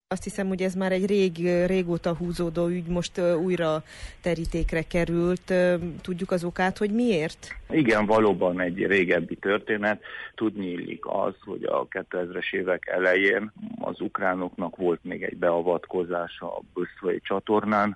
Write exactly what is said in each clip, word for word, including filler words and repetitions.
Azt hiszem, hogy ez már egy rég, régóta húzódó ügy, most újra terítékre került. Tudjuk az okát, hogy miért? Igen, valóban egy régebbi történet. Tudni illik az, hogy a kétezres évek elején az ukránoknak volt még egy beavatkozása a Böszvai csatornán,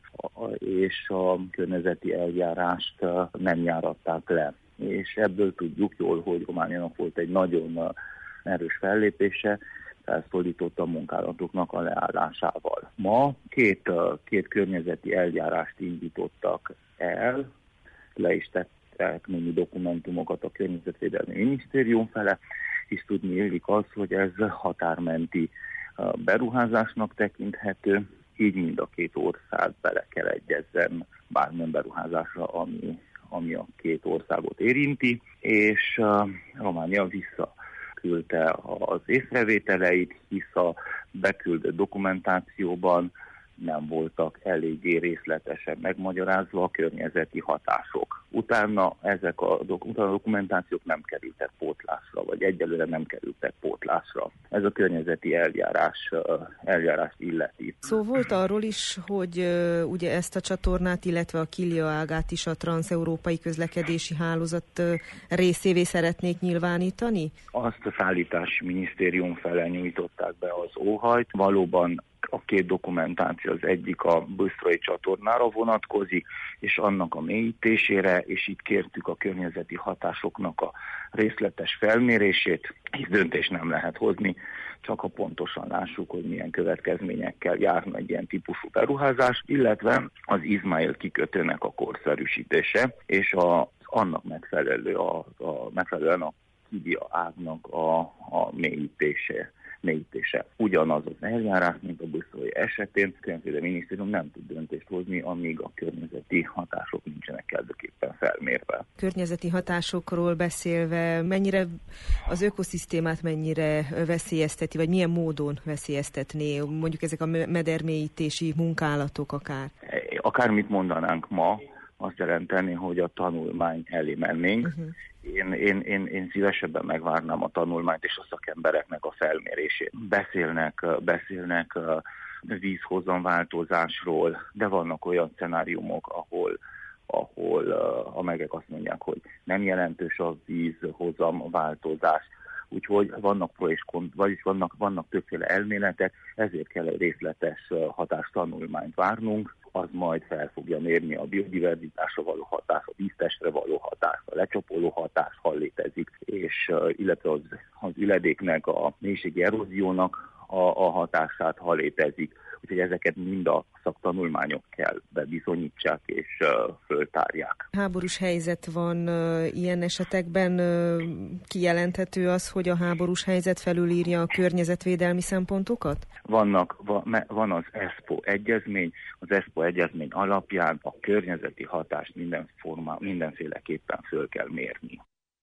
és a környezeti eljárást nem járatták le. És ebből tudjuk jól, hogy Romániának volt egy nagyon erős fellépése, felszólította a munkálatoknak a leállásával. Ma két, két környezeti eljárást indítottak el, le is tettek némi dokumentumokat a Környezetvédelmi Minisztérium fele, és tudni illik az, hogy ez határmenti beruházásnak tekinthető, így mind a két ország bele kell egyezzen bármilyen beruházásra, ami, ami a két országot érinti, és uh, Románia vissza küldte az észrevételeit, hisz a beküldött dokumentációban nem voltak eléggé részletesen megmagyarázva a környezeti hatások. Utána ezek a, dok- utána a dokumentációk nem kerültek pótlásra, vagy egyelőre nem kerültek pótlásra. Ez a környezeti eljárás, eljárást illeti. Szó volt arról is, hogy uh, ugye ezt a csatornát, illetve a Kilja ágát is a transzeurópai közlekedési hálózat uh, részévé szeretnék nyilvánítani? Azt a szállítási minisztérium fele nyújtották be az óhajt. Valóban a két dokumentáció, az egyik a Böszvai csatornára vonatkozik, és annak a mélyítésére, és itt kértük a környezeti hatásoknak a részletes felmérését, és döntést nem lehet hozni, csak ha pontosan lássuk, hogy milyen következményekkel járna egy ilyen típusú beruházás, illetve az Izmail kikötőnek a korszerűsítése, és a, annak megfelelő, a, a, megfelelően a Kilja ágnak a, a mélyítése. mélyítése. Ugyanaz az eljárás, mint a Böszvai esetén, a Környezetvédelmi Minisztérium nem tud döntést hozni, amíg a környezeti hatások nincsenek kellőképpen felmérve. Környezeti hatásokról beszélve, mennyire az ökoszisztémát mennyire veszélyezteti, vagy milyen módon veszélyeztetné, mondjuk ezek a medermélyítési munkálatok akár? Akármit mondanánk ma, azt jelenteni, hogy a tanulmány elé mennénk. Uh-huh. Én, én, én, én szívesebben megvárnám a tanulmányt és a szakembereknek a felmérését. Beszélnek, beszélnek vízhozamváltozásról, de vannak olyan szenáriumok, ahol, ahol a megek azt mondják, hogy nem jelentős a vízhozamváltozás. Úgyhogy vannak pro és kont, vagyis vannak, vannak többféle elméletek, ezért kell egy részletes hatástanulmányt várnunk, az majd fel fogja mérni a biodiverzitásra való hatás, a víztestre való hatás, a lecsapoló hatás, ha létezik, és illetve az, az üledéknek, a mélységi eróziónak a, a hatását, ha létezik. Úgyhogy ezeket mind a szaktanulmányok kell bebizonyítsák és uh, föltárják. Háborús helyzet van, uh, ilyen esetekben uh, kijelenthető az, hogy a háborús helyzet felülírja a környezetvédelmi szempontokat? Vannak, van, van az ESPO egyezmény, az ESPO egyezmény alapján a környezeti hatást minden formá, mindenféleképpen föl kell mérni.